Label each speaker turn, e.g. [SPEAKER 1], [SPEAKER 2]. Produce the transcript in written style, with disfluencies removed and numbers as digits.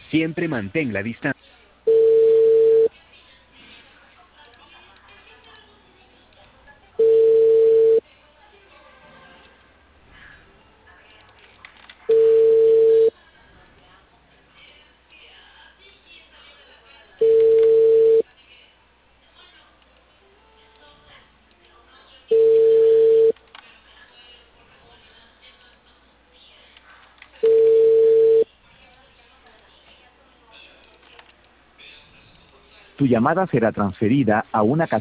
[SPEAKER 1] Siempre mantén la distancia.
[SPEAKER 2] Tu llamada será transferida a una